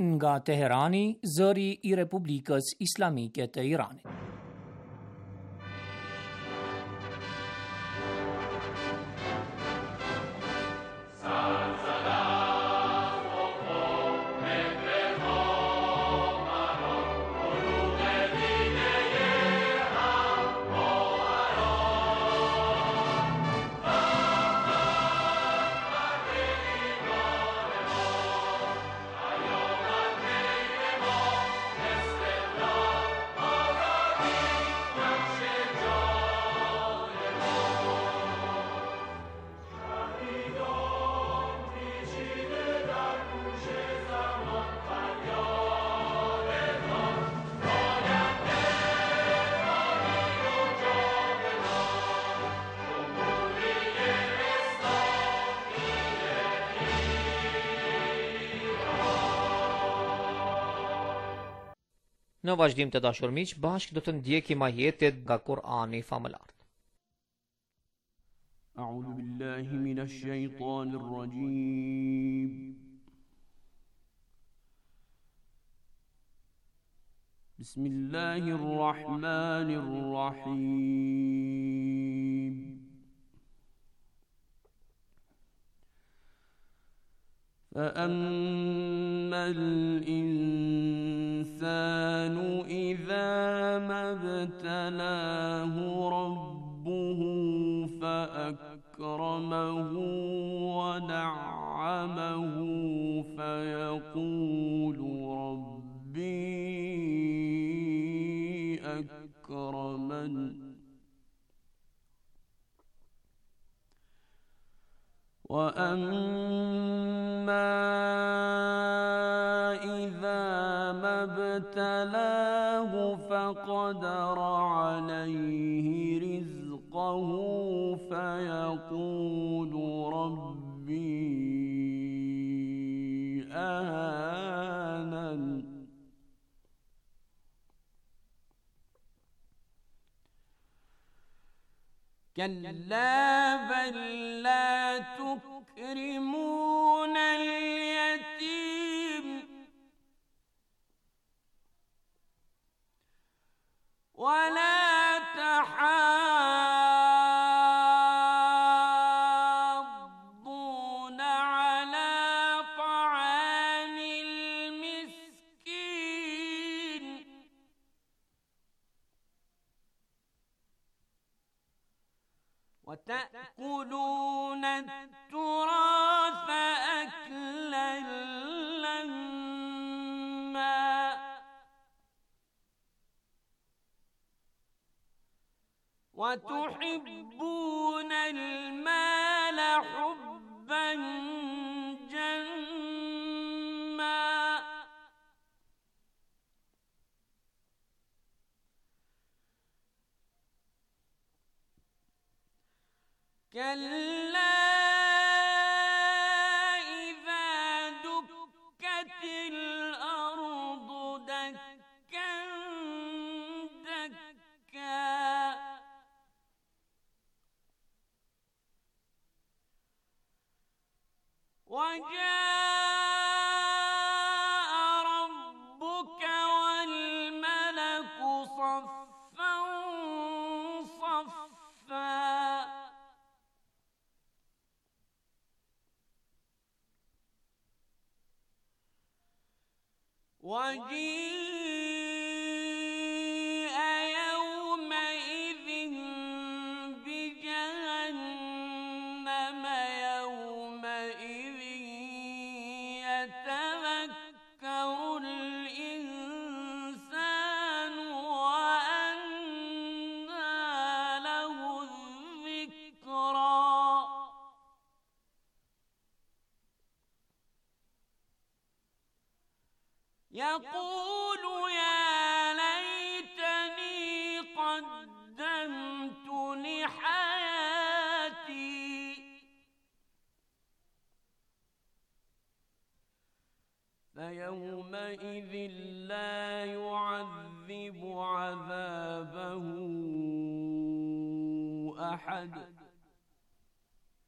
nga Teherani, zëri I Republikës Islamike të Iranit. Në vazhdim të dashur miq, bashkë do të ndjekim ajetet nga Kur'ani famëlar. A'udhu billahi minash shaitanir rajim. Bismillahir rahmanir rahim. فأما الإنسان إذا ما ابتلاه ربه فأكرمه ونعمه فيقول ربي أكرمن وأما إذا ما ابتلاه فقدر عليه رزقه فيقول ربي أهانن كلا بل لا تكرمون اليتيم ولا تحاضون على طعام المسكين وتأكلون التراث أكلا لما وتحبون المال حبا جما كلا إذا دكت الأرض دكا دكا وجاء ربك والملك صفا صفا وجيء يومئذ بجهنم يومئذ يتذكر الإنسان وأنى له الذكرى يقول يا ليتني قدمت لحياتي فيومئذ لا يعذب عذابه أحد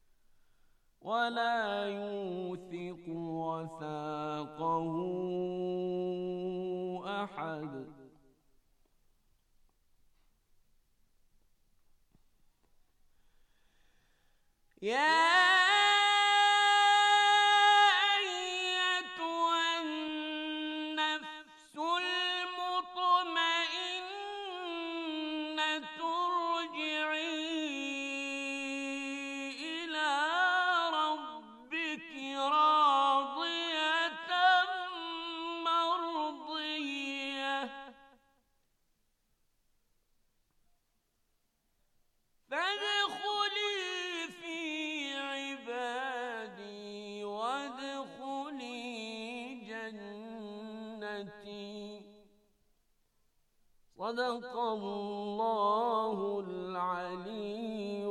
ولا يوثق وثاقه أحد يا صدق الله العلي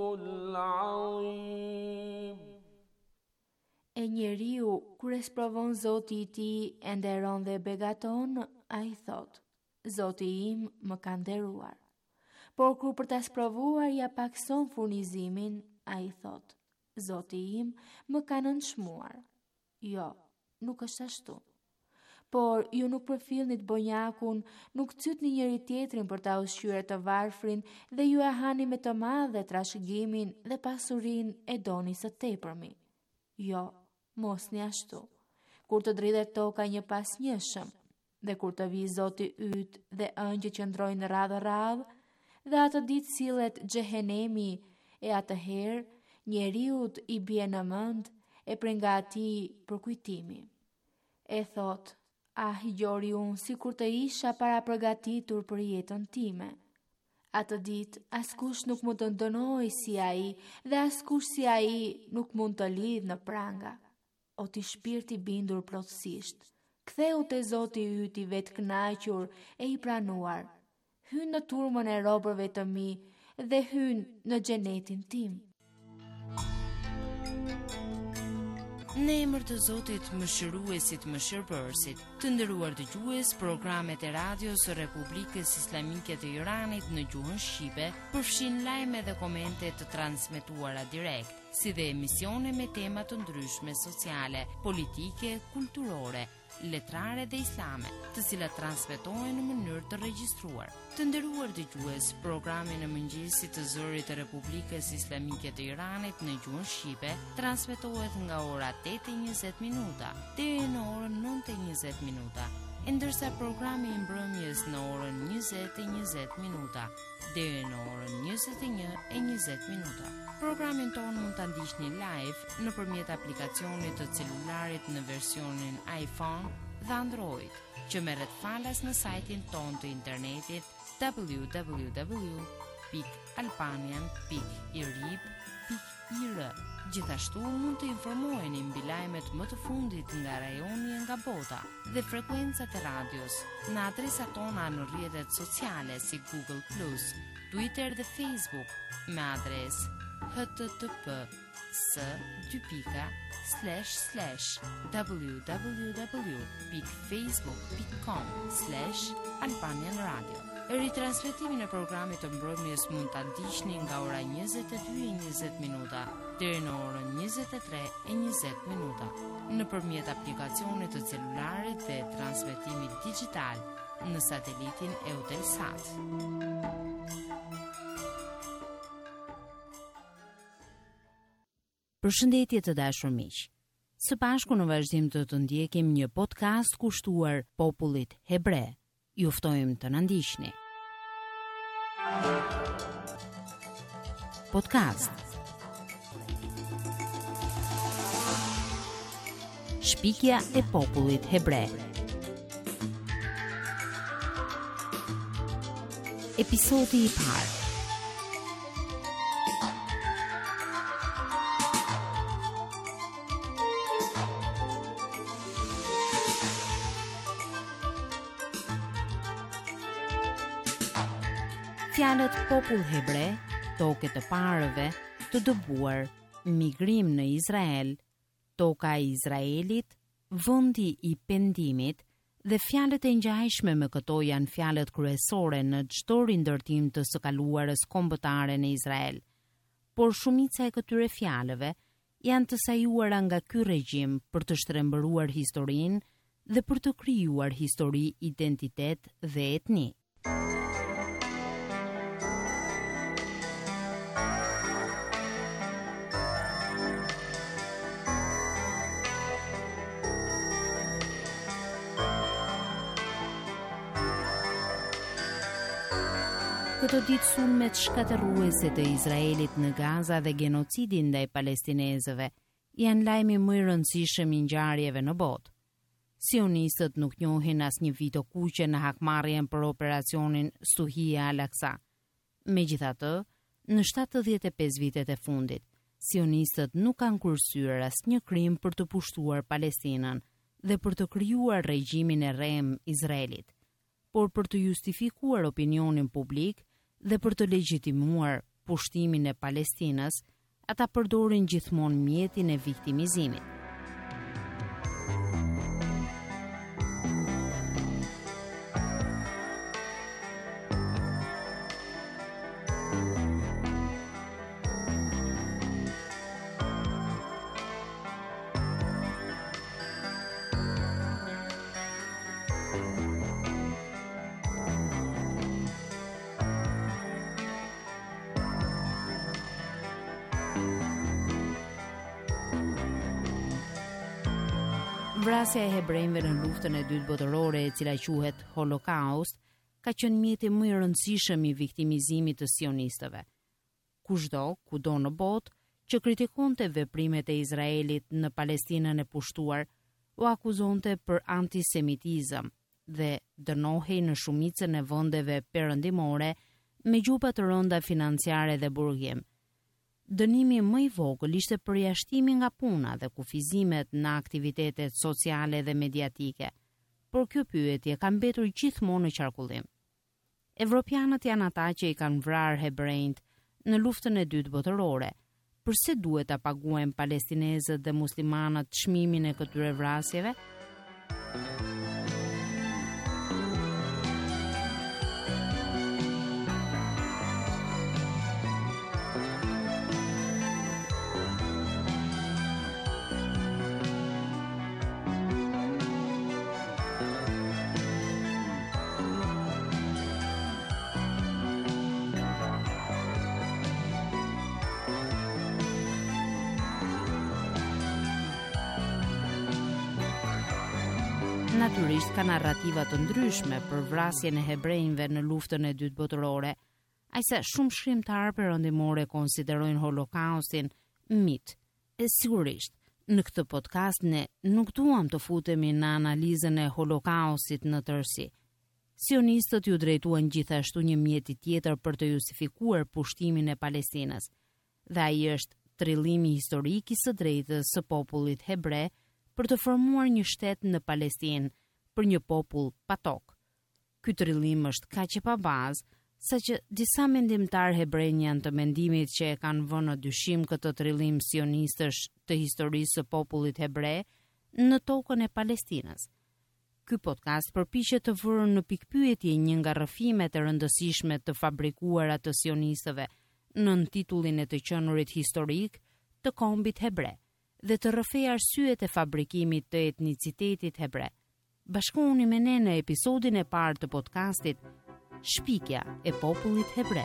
العظيم. E njeriu, kur e sprovon Zoti I tij e nderon dhe begaton, ai thot: Zoti im më ka nderuar. Por kur për ta sprovuar ja pakson furnizimin, ai thot: Zoti im më ka nënçmuar. Jo, nuk është ashtu. Por ju nuk përfillni të bonjakun, nuk cytni njëri tjetrin për ta ushqyer të varfrin dhe ju e hani me të madhe trashëgimin dhe pasurinë e doni së tepërmi. Jo, mos një ashtu. Kur të dridhet toka një pas njëshëm, dhe kur të vi Zoti yt dhe ëngjë që ndrojnë radhë, dhe atë ditë sillet xhehenemi, e atëherë njeriut I bie në mend e prej nga atij përkujtimi. E thot: Ah, gjori unë si kur të isha para përgatitur për jetën time. Atë ditë, askush nuk mund të ndënoj si ai dhe askush si ai nuk mund të lidh në pranga. O ti shpirti bindur plotësisht, ktheu te Zoti yt I vetë kënaqur e I pranuar. Hyn në turmën e robërve të mi dhe hyn në xhenetin tim. Në emër të Zotit Mëshiruesit Mëshirbërësit, të nderuar dëgjues, programet e radios së Republikës Islamike të Iranit në gjuhën shqipe përfshin lajme dhe komente të transmetuara direkt, si dhe emisione me tema të ndryshme sociale, politike, kulturore, letrare dhe islame, të cilat transmetohen në mënyrë të regjistruar. Të nderuar dëgjues, programi në mëngjesit të zërit të Republikës Islamike të Iranit në gjuhën shqipe transmetohet nga ora 8:20 minuta deri në orën 9:20 minuta, ndërsa programi I mbrëmjes në orën 20:20 minuta deri në orën 21:20 minuta. Programin ton mund ta ndiqni live nëpërmjet aplikacionit të celularit në versionin iPhone dhe Android, që merret falas në sajtin ton të internetit www.albanian.irib.ir. Gjithashtu mund të informoheni mbi lajmet më të fundit nga rajoni e nga bota dhe frekuencat e radios në adresat tona në rrjetet sociale si Google+, Twitter dhe Facebook me adresë http://www.facebook.com/albanianradio. Ritransmetimin e programit të mbrëmjes mund ta ndiqni nga ora 22:20 minuta deri në orën 23:20 minuta nëpërmjet aplikacionit të celularit dhe transmetimit digjital në satelitin Eutelsat. Përshëndetje të dashur miq. Së bashku në vazhdim të ndjekim një podcast kushtuar popullit hebre. Ju ftojmë të na ndiqni. Podcast. Shpikja e popullit hebre. Episodi I parë. Fjalët popull hebre, toke të parëve, të dëbuar, migrim në Izrael, toka e Izraelit, vendi I pendimit dhe fjalët e ngjashme me këto janë fjalët kryesore në çdo rindërtim të së kaluarës kombëtare në Izrael. Por shumica e këtyre fjalëve janë të sajuara nga ky regjim për të shtrembëruar historinë dhe për të krijuar histori, identitet dhe etni. Këto ditë sulmet shkatërruese të Izraelit në Gaza dhe genocidin ndaj palestinezëve janë lajmi më i rëndësishëm i ngjarjeve në botë. Sionistët nuk njohin asnjë vit të kuqe në hakmarrjen për operacionin Stuhia al-Aqsa. Megjithatë, në 75 vitet e fundit, sionistët nuk kanë kursyer asnjë krim për të pushtuar Palestinën dhe për të krijuar regjimin e rrem Izraelit, por për të justifikuar opinionin publik dhe për të legjitimuar pushtimin e Palestinës, ata përdorin gjithmonë mjetin e viktimizimit. Vrasja e hebrejve në luftën e dytë botërore, e cila quhet Holokaust, ka qenë mjeti më i rëndësishëm i viktimizimit të sionistëve. Kudo në botë që kritikonte veprimet e Izraelit në Palestinën e pushtuar, u akuzonte për antisemitizëm dhe dënohej në shumicën e vendeve perëndimore me gjupa të rënda financiare dhe burgim. Dënimi më i vogël ishte përjashtimi nga puna dhe kufizimet në aktivitetet sociale dhe mediatike, por kjo pyetje ka mbetur gjithmonë në qarkullim. Evropianët janë ata që i kanë vrarë hebrejt në luftën e dytë botërore. Përse duhet ta paguajnë palestinezët dhe muslimanët çmimin e këtyre vrasjeve? Natyrisht ka narrativa të ndryshme për vrasjen e hebrejve në luftën e dytë botërore, ajse shumë shkrimtarë perëndimore konsiderojnë Holokaustin mit. E sigurisht, në këtë podcast ne nuk duam të futemi në analizën e Holokaustit në tërësi. Sionistët ju drejtuan gjithashtu një mjeti tjetër për të justifikuar pushtimin e Palestinës, dhe ai është trillimi historik i së drejtës së popullit hebre për të formuar një shtet në Palestinë për një popull pa tokë. Ky trillim është kaq e pa bazë, saqë disa mendimtar hebrej janë të mendimit që e kanë vënë në dyshim këtë trillim sionistësh të historisë së popullit hebre në tokën e Palestinës. Ky podcast përpiqet të vërë në pikpyetje një nga rrëfimet e rëndësishme të fabrikuara të sionistëve nën titullin e të qenurit historik të kombit hebre, dhe të rrëfej arsyet e fabrikimit të etnicitetit hebre. Bashkohuni me ne në episodin e parë të podcastit Shpikja e popullit hebre.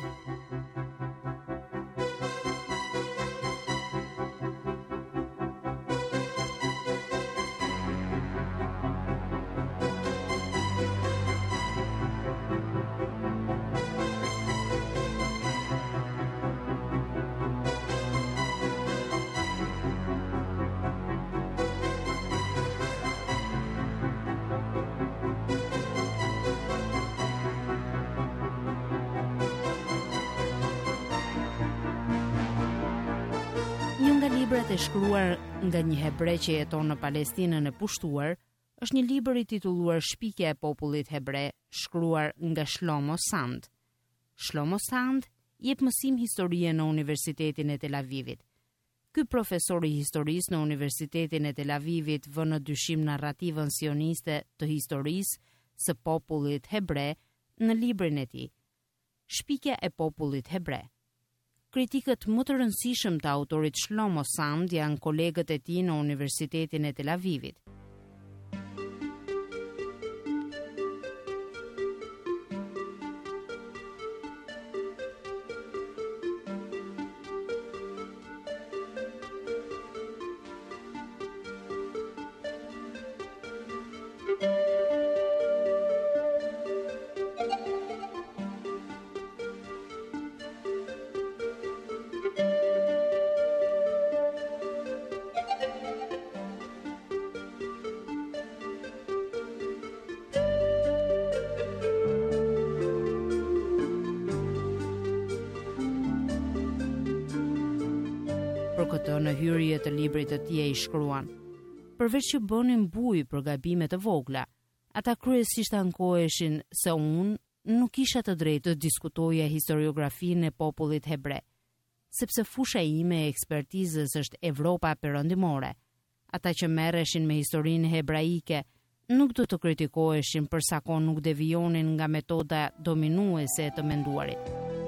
Librat e shkruar nga një hebre që jeton në Palestinën e pushtuar është një libër i titulluar Shpikja e popullit hebre, shkruar nga Shlomo Sand. Shlomo Sand jep mësim historie në Universitetin e Tel Avivit. Ky profesor i historisë në Universitetin e Tel Avivit vë në dyshim narrativën sioniste të historisë së popullit hebre në librin e tij, Shpikja e popullit hebre. Kritikët më të rëndësishëm të autorit Shlomo Sand janë kolegët e tij në Universitetin e Tel Avivit. këtë në hyrje të librit të tij ai shkruan: "Përveç që bënin bujë për gabime të vogla, ata kryesisht ankoheshin se unë nuk isha të drejtë të diskutoja historiografinë e popullit hebre, sepse fusha ime e ekspertizës është Evropa perëndimore. Ata që merreshin me historinë hebraike nuk do të kritikoheshin për sa kohë nuk devijonin nga metoda dominuese e të menduarit."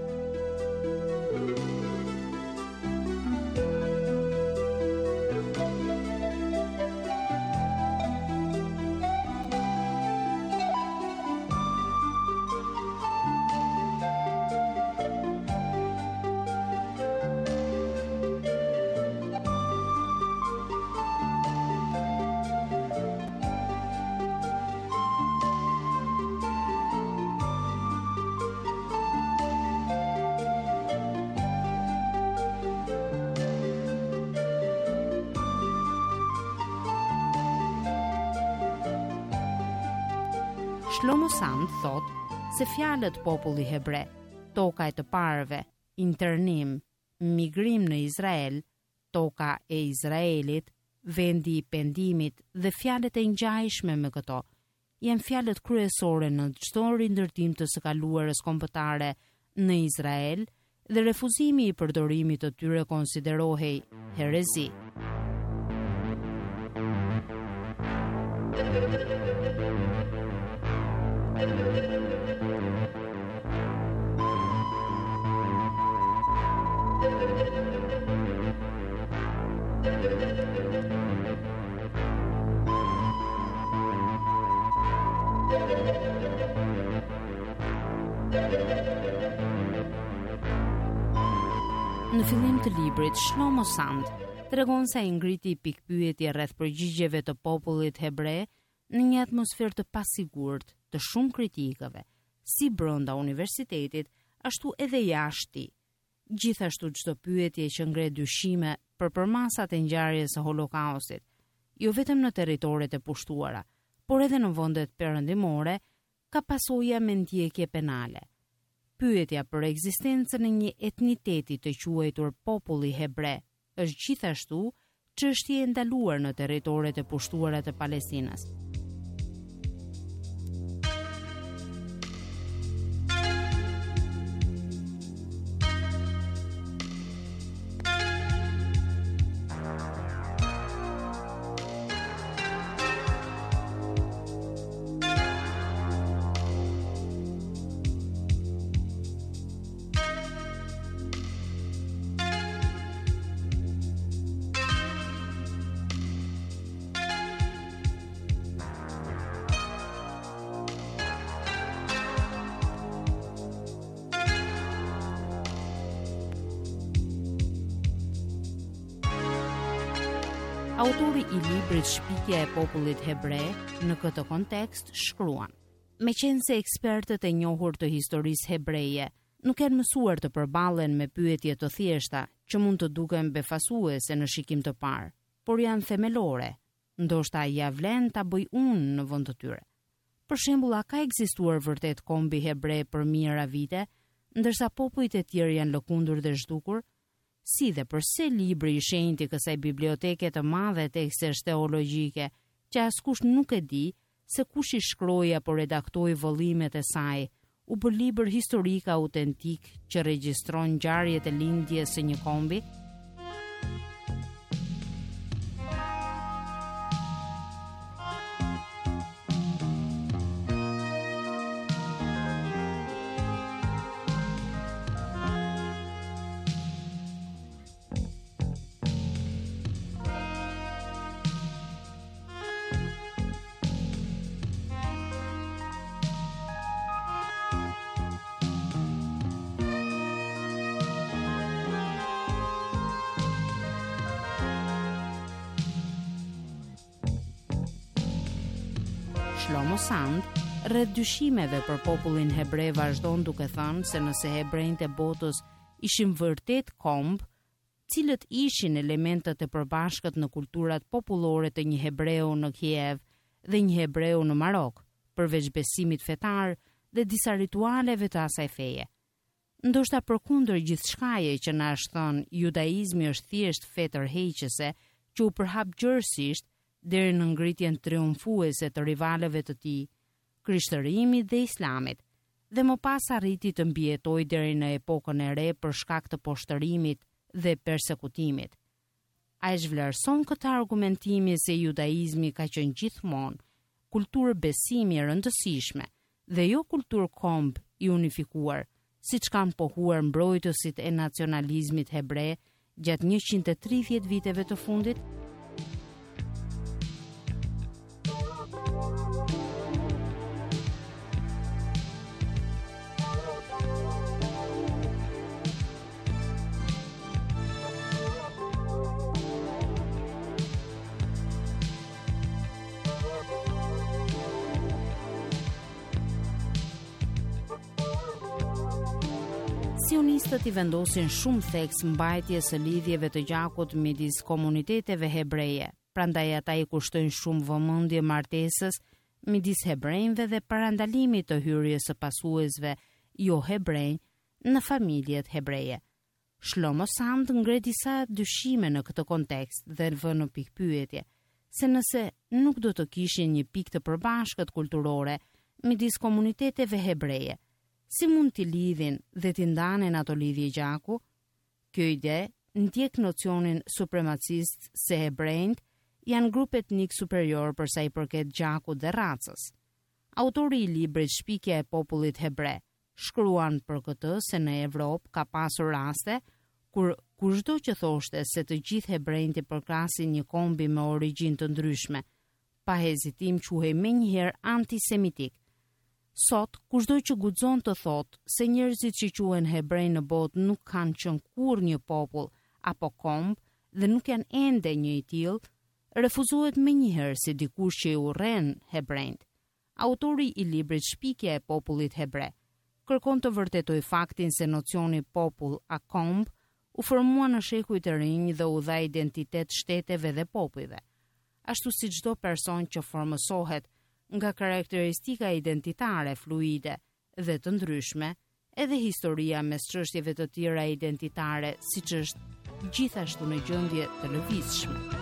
Shlomo Sand thot se fjalët populli hebre, toka e të parëve, internim, migrim në Izrael, toka e Izraelit, vendi i pendimit dhe fjalët e ngjajshme me këto, janë fjalët kryesore në çdo rindërtim të së kaluarës kombëtare në Izrael dhe refuzimi i përdorimit të tyre konsiderohej herezi. Në fillim të librit, Shlomo Sand tregon se ai ngriti pikpyetje rreth përgjigjeve të popullit hebre në një atmosferë të pasigurt të shumë kritikave, si brenda universitetit, ashtu edhe jashtë. Gjithashtu çdo pyetje që ngre dyshime për përmasat e ngjarjes së Holokaustit, jo vetëm në territoret e pushtuara, por edhe në vendet perëndimore, ka pasoja me ndjekje penale. Pyetja për ekzistencën e një etniteti të quajtur populli hebre është gjithashtu çështje e ndaluar në territoret e pushtuara të Palestinës. Autori i librit Shpikja e popullit hebre në këtë kontekst shkruan: "Meqense ekspertët e njohur të historisë hebreje nuk kanë mësuar të përballen me pyetje të thjeshta që mund të duken befasuese në shikim të parë, por janë themelore, ndoshta ja vlen ta bëj unë në vend të tyre. Për shembull, a ka ekzistuar vërtet kombi hebre për mijëra vite, ndërsa popujt e tjerë janë lëkundur dhe zhdukur? Si dhe përse libri i shenjtë i kësaj biblioteke të madhe tekstesh teologjike, që askush nuk e di se kush i shkroi apo redaktoi vëllimet e saj, u bë libër historik autentik që regjistron ngjarjet e lindjes së një kombi?" Shlomo Sand, rreth dyshimeve për popullin hebre vazhdon duke thënë se nëse hebrejt e botës ishin vërtet komb, cilët ishin elementet e përbashkët në kulturat popullore të një hebreu në Kiev dhe një hebreu në Marok, përveç besimit fetar dhe disa ritualeve të asaj feje. ndoshta përkundër gjithçkaje që na është thënë, judaizmi është thjesht fe tërheqëse që u përhap gjërësisht deri në ngritjen triumfuese të rivaleve të tij, Krishtërimit dhe Islamit, dhe më pas arriti të mbijetojë deri në epokën e re për shkak të poshtërimit dhe persekutimit. Ai zhvlerëson këtë argumentimi se judaizmi ka qenë gjithmonë kulturë besimi e rëndësishme dhe jo kulturë komb i unifikuar, siç kanë pohuar mbrojtësit e nacionalizmit hebre gjatë 130 viteve të fundit. Sionistët i vendosin shumë theks mbajtjes së lidhjeve të gjakut midis komuniteteve hebreje, prandaj ata i kushtojnë shumë vëmendje martesës midis hebrejve dhe parandalimit të hyrjes së pasuesve jo hebrej në familjet hebreje. Shlomo Sand ngre disa dyshime në këtë kontekst dhe vë në pikpyetje se nëse nuk do të kishin një pikë të përbashkët kulturore midis komuniteteve hebreje, si mund t'i lidhin dhe t'i ndanin ato lidhje gjaku? Kjo ide ndjek nocionin supremacist se hebrejt janë grup etnik superior përsa i përket gjakut dhe racës. Autori i librit Shpikja e popullit hebre shkruan për këtë se në Evropë ka pasur raste kur kushdo që thoshte se të gjithë hebrejt i përkrasin një kombi me origjinë të ndryshme, pa hezitim quhej menjëherë antisemitik. Sot, kushdo që guxon të thotë se njerëzit që quhen hebrej në botë nuk kanë qenë kurrë një popull apo komb dhe nuk janë ende një i tillë, refuzohet menjëherë si dikush që i urren hebrejt. Autori i librit Shpikja e popullit hebre kërkon të vërtetoj faktin se nocioni popull a komb u formua në shekujt e rinj dhe u dha identitet shteteve dhe popujve. Ashtu si çdo person që formësohet nga karakteristika identitare fluide dhe të ndryshme, edhe historia mes çështjeve të tjera identitare, siç është gjithashtu në gjendje të lëvizshme.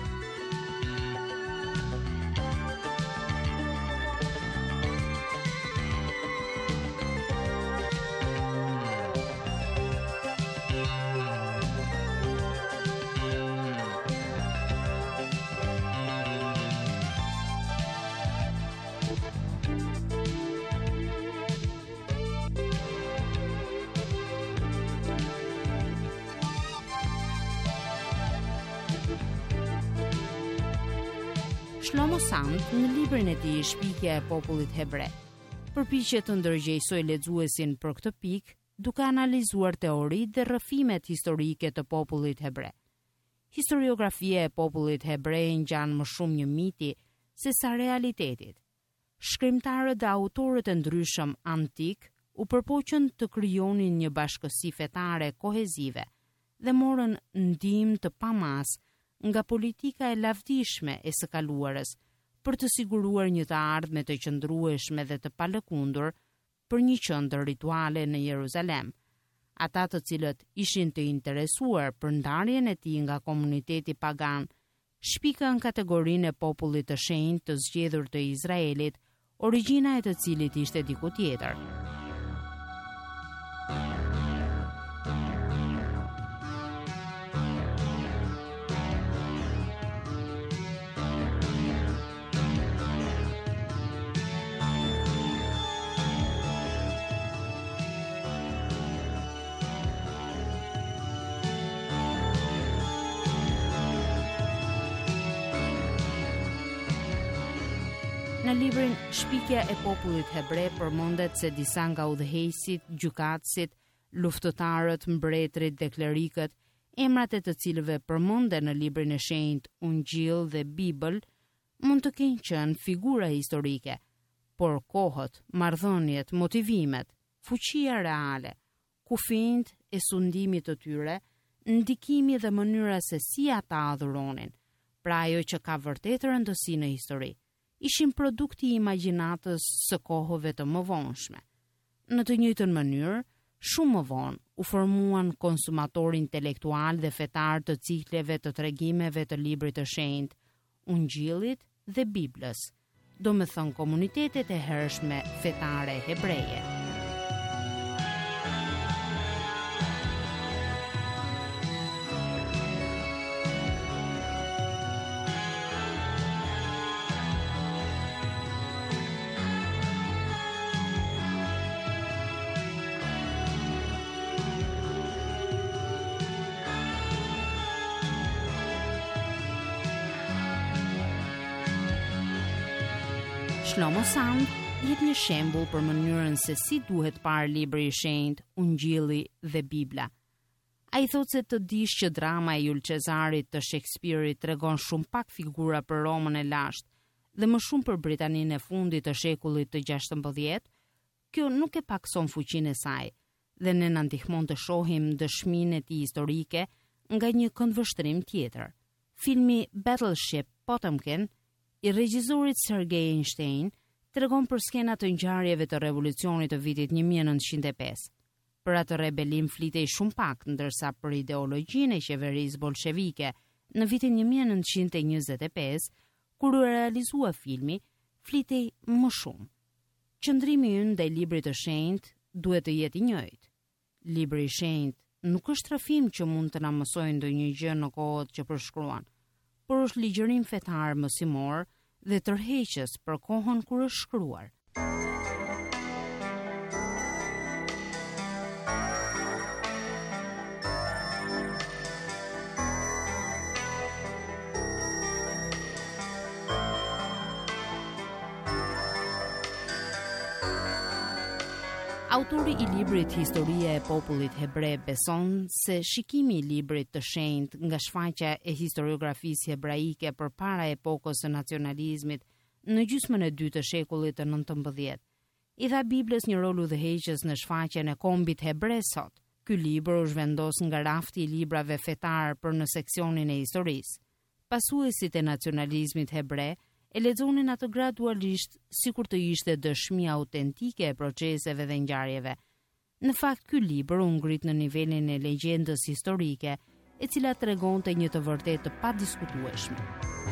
Shlomo Sand në librin e tij Shpikja e popullit hebre përpiqet të ndërgjegjësoj lexuesin për këtë pikë duke analizuar teoritë dhe rrëfimet historike të popullit hebre. Historiografia e popullit hebre ngjan më shumë një miti se sa realitetit. Shkrimtarët dhe autorët e ndryshëm antik u përpoqën të krijonin një bashkësi fetare kohezive dhe morën ndihmë të pamas nga politika e lavdishme e së kaluarës për të siguruar një të ardhme të qëndrueshme dhe të palëkundur për një qendër rituale në Jeruzalem. Ata të cilët ishin të interesuar për ndarjen e tij nga komuniteti pagan shpikën kategorinë e popullit të shenjtë të zgjedhur të Izraelit, origjina e të cilit ishte diku tjetër. Në librin Shpikja e popullit hebre përmendet se disa nga udhëheqësit, gjykatësit, luftëtarët, mbretërit dhe klerikët, emrat e të cilëve përmenden në librin e shenjtë Ungjill dhe Bibël, mund të kenë qenë figura historike, por kohët, marrëdhëniet, motivimet, fuqia reale, kufijt e sundimit të tyre, ndikimi dhe mënyra se si ata adhuronin, pra ajo që ka vërtet rëndësi në histori, ishin produkti i imagjinatës së kohëve të mëvonshme. Në të njëjtën mënyrë, Shumë më vonë u formuan konsumatorë intelektual dhe fetar të cikleve të tregimeve të librit të shenjtë, Ungjillit dhe Biblës, do me thënë komunitetet e hershme fetare hebreje. Shlomo Sand jep një shembull për mënyrën se si duhet parë libri i shenjtë, Ungjilli dhe Bibla. Ai thotë se të dish që drama e Julius Cezarit të Shakespeare-it tregon shumë pak figura për Romën e lashtë dhe më shumë për Britaninë e fundit të shekullit të 16, kjo nuk e pakson fuqinë e saj dhe ne na ndihmon të shohim dëshminë e tij historike nga një këndvështrim tjetër. Filmi Battleship Potemkin i regjisorit Sergej Einstein tregon për skenat të ngjarjeve të revolucionit të vitit 1905. Për atë rebelim flitej shumë pak, ndërsa për ideologjinë e qeverisë bolshevike në vitin 1925, kur u realizua filmi, flitej më shumë. Qëndrimi ynë ndaj librit të shenjtë duhet të jetë i njëjtë. Libri i shenjtë nuk është rrëfim që mund të na mësojë ndonjë gjë në kohët që përshkruan, por është ligjërim fetar mësimor dhe tërheqës për kohën kur është shkruar. Autori i librit Historia e popullit hebre beson se shikimi i librit të shenjtë nga shfaqja e historiografisë hebraike përpara epokës së nacionalizmit në gjysmën e dytë të shekullit të 19 i dha Biblës një rol udhëheqës në shfaqjen e kombit hebre sot. Ky libër u zhvendos nga rafti i librave fetar për në seksionin e historisë. Pasuesit e nacionalizmit hebre e lexonin atë gradualisht sikur të ishte dëshmi autentike e proceseve dhe ngjarjeve. Në fakt, ky libër u ngrit në nivelin e legjendës historike, e cila tregonte një të vërtetë të padiskutueshme.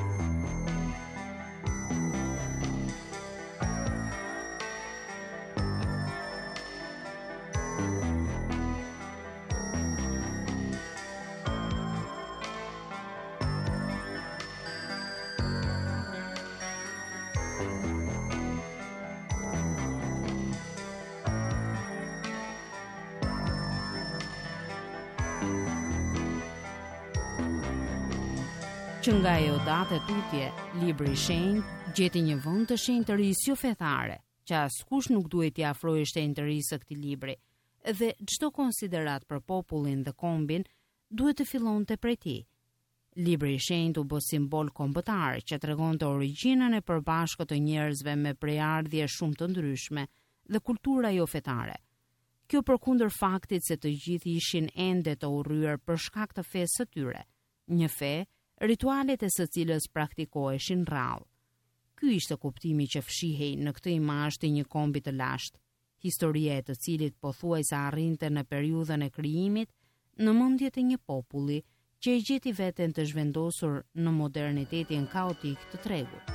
Që nga ajo datë e tutje, libri i shenjtë gjeti një vend të shenjtërisë jo fetare, që askush nuk duhet t'i afrojë shenjtërisë këtij libri, dhe çdo konsiderat për popullin dhe kombin duhet të fillonte prej tij. Libri i shenjtë u bë simbol kombëtar që tregonte origjinën e përbashkët të njerëzve me prejardhje shumë të ndryshme dhe kultura jo fetare. Kjo përkundër faktit se të gjithë ishin ende të urryer për shkak të fesë së tyre, një fe ritualet e së cilës praktikoheshin rrallë. Ky ishte kuptimi që fshihej në këtë imazh të një kombi të lashtë, historia e të cilit pothuajse arrinte në periudhën e krijimit në mendjet e një populli që e gjeti veten të zhvendosur në modernitetin kaotik të tregut.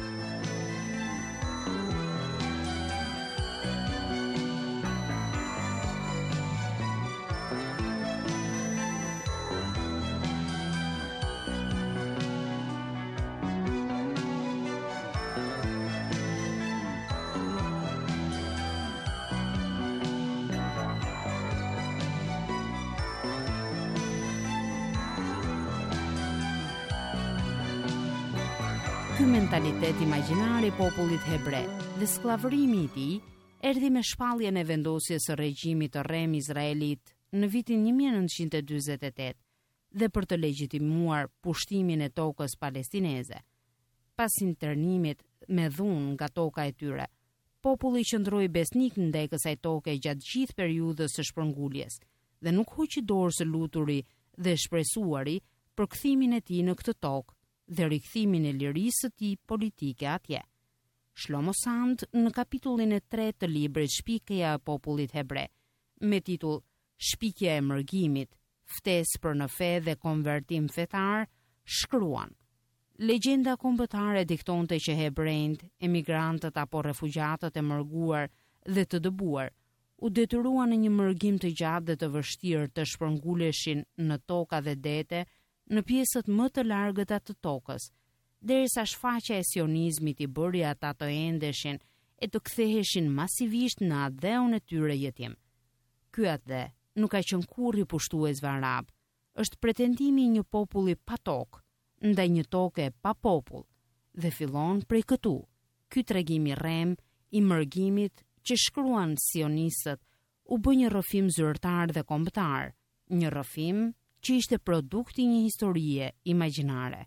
Ky mentalitet imagjinar i popullit hebre dhe skllavërimi i tij erdhi me shpalljen e vendosjes së regjimit të rrem izraelit në vitin 1948 dhe për të legjitimuar pushtimin e tokës palestineze. Pas internimit me dhunë nga toka e tyre, populli qëndroi besnik ndaj kësaj toke gjatë gjithë periudhës së shpërnguljes dhe nuk hoqi dorë së luturi dhe shpresuari për kthimin e tij në këtë tokë dhe rikthimin e lirisë së tij politike atje. Shlomo Sand në kapitullin e 3 të librit Shpikja e popullit hebre me titull Shpikja e mërgimit, ftesë për në fe dhe konvertim fetar, shkruan: Legjenda kombëtare diktonte që hebrejt, emigrantët apo refugjatët e mërguar dhe të dëbuar u detyruan në një mërgim të gjatë dhe të vështirë të shpërnguleshin në toka dhe dete në pjesët më të largëta të tokës, derisa shfaqja e sionizmit i bëri ata të endeshin e të ktheheshin masivisht në adheun e tyre jetim. Ky adhe nuk ka qenë kurrë i pushtuesve arab, është pretendimi i një populli pa tokë ndaj një toke pa popull, dhe fillon prej këtu, ky tregim i rrem i mërgimit që shkruan sionistët u bë një rrëfim zyrtar dhe kombëtar, një rrëfim që ishte produkti një historie imagjinare.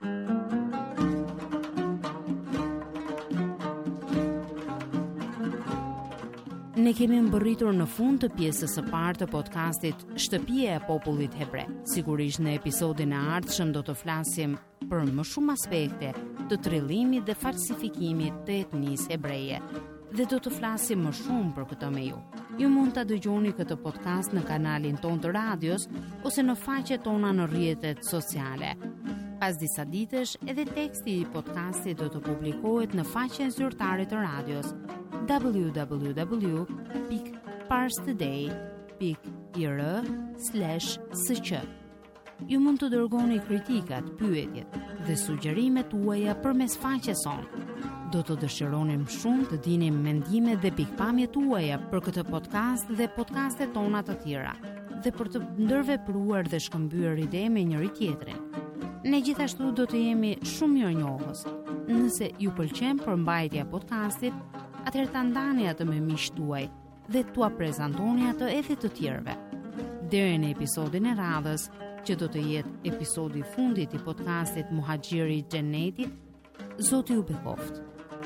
Ne kemi mbërritur në fund të pjesës së parë të podcastit Shtëpia e popullit hebre. Sigurisht në episodin e ardhshëm do të flasim për më shumë aspekte të trillimit dhe falsifikimit të etnisë hebreje dhe do të flasim më shumë për këtë me ju. Ju mund ta dëgjoni këtë podcast në kanalin ton të radios ose në faqet tona në rrjetet sociale. Pas disa ditësh, edhe teksti i podcastit do të publikohet në faqen zyrtare të radios www.parstoday.ir/sq. Ju mund të dërgoni kritikat, pyetjet dhe sugjerimet tuaja përmes faqes sonë. Do të dëshironim shumë të dinim mendimet dhe pikpamjet tuaja për këtë podcast dhe podcastet tona të tjera, dhe për të ndërvepruar dhe shkëmbyer ide me njëri tjetrin. Ne gjithashtu do të jemi shumë mirënjohës. Nëse ju pëlqen përmbajtja e podcastit, atëherë ta ndani atë me miqtë tuaj dhe t'ua prezantoni atë edhe të tjerëve. Deri në episodin e radhës, që do të jetë episodi i fundit i podcastit Muhaxhiri i Xhenetit, Zoti ju bekoft.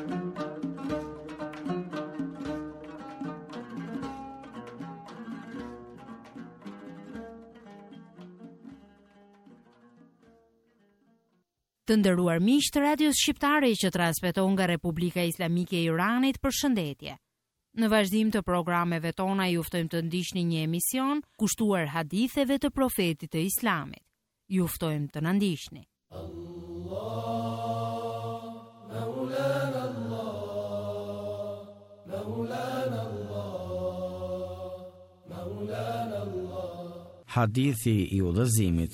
Të nderuar miq të radios shqiptare që transmeton nga Republika Islamike e Iranit, përshëndetje. Në vazhdim të programeve tona ju ftojmë të ndiqni një emision kushtuar haditheve të profetit të Islamit. Ju ftojmë të na ndiqni. Hadithi i udhëzimit.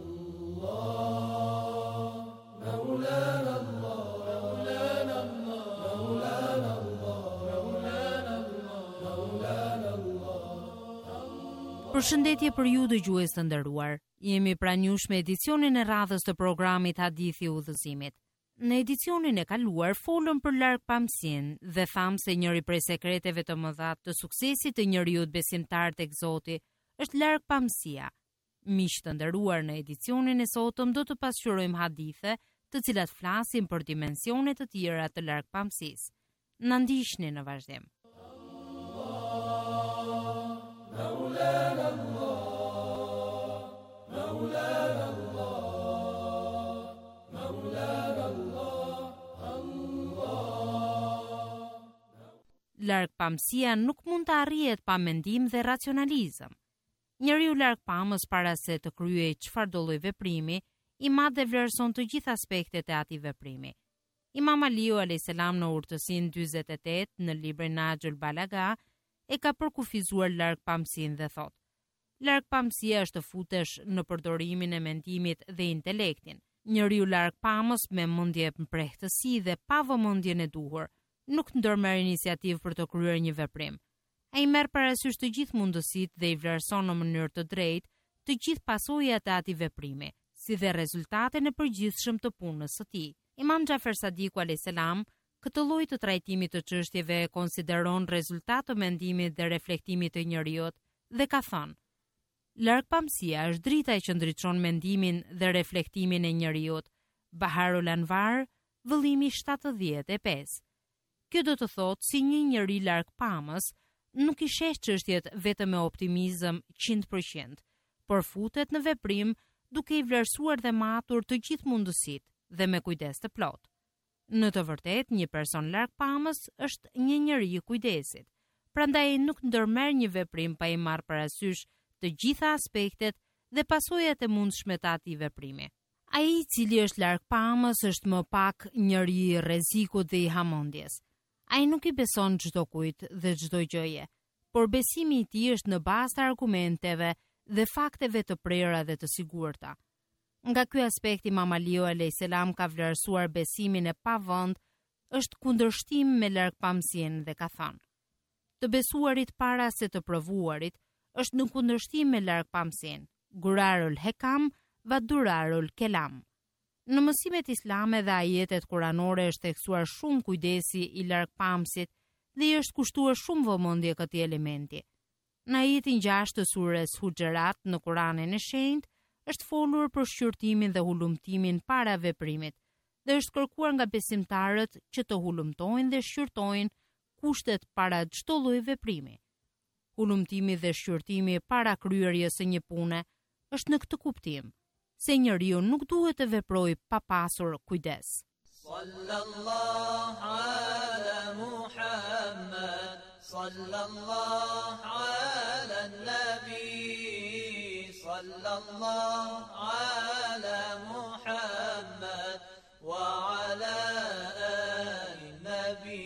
Përshëndetje për ju dëgjues të nderuar. Jemi pranë jush me edicionin e radhës të programit Hadithi i udhëzimit. Në edicionin e kaluar folëm për largpamësinë dhe thamë se njëri prej sekreteve të mëdha të suksesit të njeriut besimtar tek Zoti është largpamësia. Miq të nderuar, në edicionin e sotëm do të pasqyrojmë hadithe të cilat flasin për dimensione të tjera të largpamësisë. Na ndiqni në vazhdim. Largpamësia nuk mund të arrihet pa mendim dhe racionalizëm. Njeriu largpamës para se të kryejë çfarëdo lloj veprimi, i madh dhe vlerëson të gjithë aspektet e atij veprimi. Imam Aliu a.s. në urtësinë 48 në librin Nahjul Balaga e ka përkufizuar largpamësinë dhe thotë: largpamësia është të futesh në përdorimin e mendimit dhe intelektin. Njeriu largpamës me mendje mprehtësi dhe pa vëmendjen e duhur nuk ndërmerr iniciativë për të kryer një veprim. Ai merr parasysh të gjithë mundësitë dhe i vlerëson në mënyrë të drejtë të gjithë pasojat e atij veprimi, si dhe rezultatin e përgjithshëm të punës së tij. Imam Xhafer Sadiku a.s. këtë lloj të trajtimit të çështjeve e konsideron rezultat të mendimit dhe reflektimit të njeriut dhe ka thënë: largpamësia është drita që ndriçon mendimin dhe reflektimin e njeriut. Baharul Anvar, vëllimi 75. Kjo do të thotë si një njeri largpamës nuk i sheh çështjet vetëm me optimizëm 100%, por futet në veprim duke i vlerësuar dhe matur të gjithë mundësitë dhe me kujdes të plotë. Në të vërtetë, një person largpamës është një njeri i kujdesit, prandaj nuk ndërmerr një veprim pa I marrë parasysh të gjitha aspektet dhe pasojat e mundshme të atij veprimi. Ai I cili është larg pamës është më pak njeri I rrezikut dhe I hamendjes. Ai nuk I beson çdo kujt dhe çdo gjëje, por besimi I tij është në bazë të argumenteve dhe fakteve të prera dhe të sigurta. Nga ky aspekt Imam Aliu alayhis salam ka vlerësuar besimin e pavend, është kundërshtim me largpamësinë dhe ka thënë: Të besuarit para se të provuarit është në kundërshtim me largpamësinë. Gurarul hekam va durarul kelam. Në mësimet islame dhe ajetet kuranore është theksuar shumë kujdesi I largpamësit dhe I është kushtuar shumë vëmendje këtij elementi. Në ajetin 6 të surës Huxherat në Kuranin e Shenjtë është folur për shqyrtimin dhe hulumtimin para veprimit dhe është kërkuar nga besimtarët që të hulumtojnë dhe shqyrtojnë kushtet para çdo lloji veprimi. Hulumtimi dhe shqyrtimi para kryerjes së një pune është në këtë kuptim, se njeriu nuk duhet të veprojë pa pasur kujdes. Sallallahu ala Muhammad, sallallahu ala nabi, sallallahu ala Muhammad wa ala ali nabi.